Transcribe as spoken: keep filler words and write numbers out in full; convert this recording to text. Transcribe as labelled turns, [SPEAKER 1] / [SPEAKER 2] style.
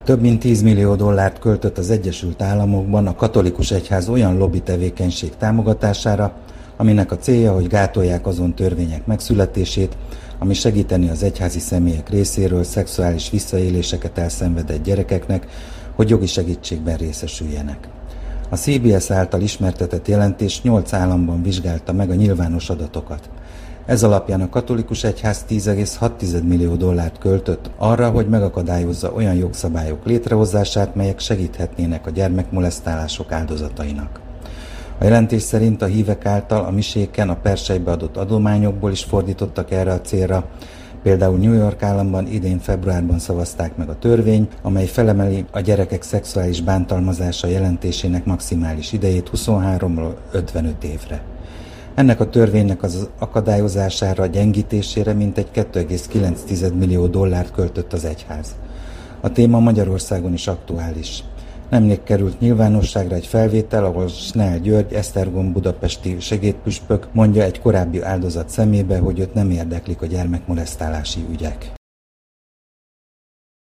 [SPEAKER 1] Több mint tíz millió dollárt költött az Egyesült Államokban a katolikus egyház olyan lobby tevékenység támogatására, aminek a célja, hogy gátolják azon törvények megszületését, ami segíteni az egyházi személyek részéről szexuális visszaéléseket elszenvedett gyerekeknek, hogy jogi segítségben részesüljenek. A cé bé es által ismertetett jelentés nyolc államban vizsgálta meg a nyilvános adatokat. Ez alapján a katolikus egyház tíz egész hat millió dollárt költött arra, hogy megakadályozza olyan jogszabályok létrehozását, melyek segíthetnének a gyermekmolesztálások áldozatainak. A jelentés szerint a hívek által a miséken a persejbe adott adományokból is fordítottak erre a célra. Például New York államban idén februárban szavazták meg a törvény, amely felemeli a gyerekek szexuális bántalmazása jelentésének maximális idejét huszonháromról ötvenöt évre. Ennek a törvénynek az akadályozására, gyengítésére mintegy két egész kilenc millió dollárt költött az egyház. A téma Magyarországon is aktuális. Nemrég került nyilvánosságra egy felvétel, ahol Snell György, Esztergom budapesti segédpüspök mondja egy korábbi áldozat szemébe, hogy őt nem érdeklik a gyermekmolesztálási ügyek.